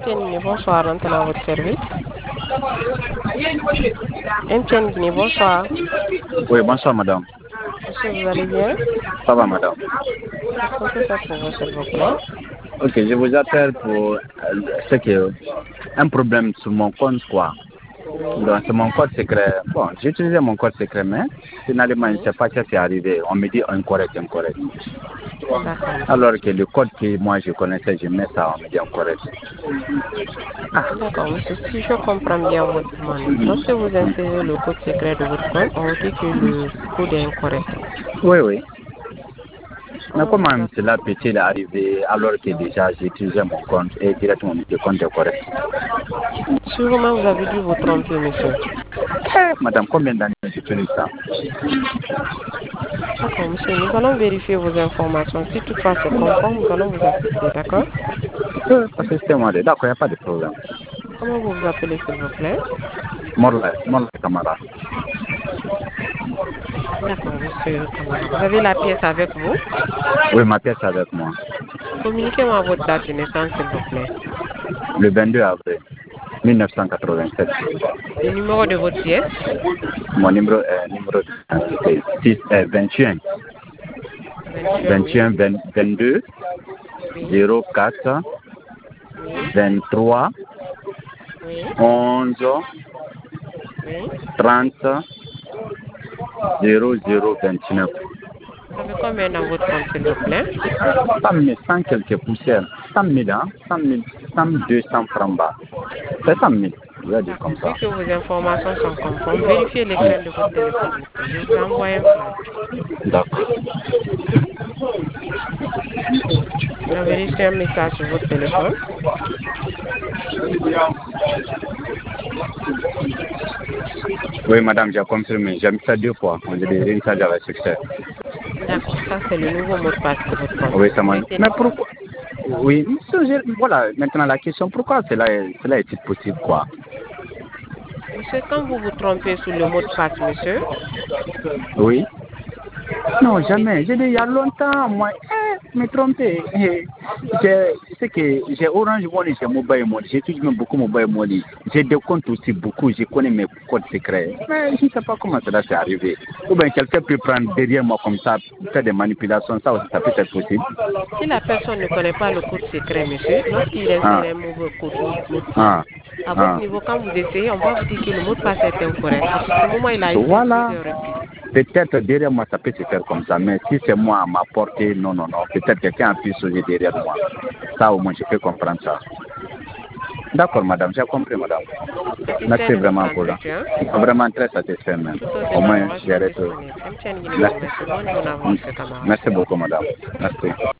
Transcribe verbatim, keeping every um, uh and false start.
Guinée, bonsoir, rentrez dans votre service. M T N Guinée, bonsoir. Oui, bonsoir madame. Monsieur, vous allez bien? Ça va madame. Qu'est-ce qu'on peut faire pour vous, s'il vous plaît? Ok, je vous appelle pour euh, ce que un problème sur mon compte quoi. Oui. Donc c'est mon code secret. Bon, j'ai utilisé mon code secret, mais finalement je ne Oui. sais pas ce qui est arrivé. On me dit incorrect, incorrect. D'accord, monsieur. Alors que le code que moi je connaissais, je mets ça, on me dit incorrect. D'accord, monsieur. Si je comprends bien votre demande, lorsque vous insérez le code secret de votre compte, on vous dit que le code est incorrect. Oui, oui. Mais Comment comment vous, app- cela peut-il arriver alors que déjà j'ai utilisé mon compte et directement mon compte est correct? Sûrement, vous avez dû vous tromper, monsieur. Madame, combien d'années j'utilise ça? D'accord, monsieur. Nous allons vérifier vos informations. Si toutefois c'est conforme, nous allons vous assister, d'accord? Euh, Parce que c'était moi, d'accord, il n'y a pas de problème. Comment vous vous appelez, s'il vous plaît? Morla, Morla Camara. D'accord, monsieur Camara. Vous avez la pièce avec vous? Oui, ma pièce est avec moi. Communiquez-moi votre date de naissance, s'il vous plaît. Le vingt-deux avril mille neuf cent quatre-vingt-sept. Le numéro de votre pièce? Mon numéro est numéro six, euh, vingt et un, vingt-et-un, vingt et oui. un, vingt, vingt-deux, Oui. zéro quatre, Oui. vingt-trois, Oui. onze, Oui. trente, zéro zéro vingt-neuf. Vous avez combien dans votre compte, s'il vous plaît? cent mille, cent quelques poussières. cent mille, hein? cent mille, cent deux cents francs bas. C'est cent mille, je vais dire D'accord. comme Vu ça. que vos informations sont conformes, vérifiez l'écran de votre téléphone, monsieur. Je vous envoie un flash. D'accord. Enregistrez un message sur votre téléphone. Oui, madame, j'ai confirmé. J'ai mis ça deux fois. On dit des messages avec succès. D'accord. Ça, c'est le nouveau mot de passe de votre compte. Oui, ça m'a. Mais Maintenez-le. pourquoi? Oui, monsieur, je- voilà, maintenant la question, pourquoi cela est, cela est-il possible, quoi? Monsieur, quand vous vous trompez sur le mot de passe, monsieur, Oui. quand Non, vous jamais. mettez... J'ai dit il y a longtemps, moi, eh, me tromper. Eh, j'ai- c'est que j'ai Orange Money, j'ai Mobile Money. J'utilise même beaucoup Mobile Money. J'ai des comptes aussi beaucoup. Je connais mes codes secrets. Mais je ne sais pas comment cela s'est arrivé. Ou bien quelqu'un peut prendre derrière moi comme ça, faire des manipulations. Ça aussi, ça peut être possible. Si la personne ne connaît pas le code secret, monsieur, lorsqu'il insère Ah, un mauvais code ou mot de passe, ah, à votre ah. niveau, quand vous essayez, on va vous dire que le mot de passe est incorrect. À ce moment, il a essayé Voilà. plusieurs reprises. Peut-être derrière moi, ça peut se faire comme ça. Mais si c'est moi à ma portée, non, non, non. Peut-être quelqu'un a pu sauter derrière moi. Ça, au moins, je peux comprendre ça. D'accord, madame. J'ai compris, madame. Satisfait Merci de notre vraiment pour là. entretien. Vraiment très satisfait, même. Toutes autres Au moins, élaborations j'ai arrêté. disponibles. M T N Guinée vous Merci. remercie. Bonne journée à vous, monsieur Camara. Merci beaucoup, madame. Merci.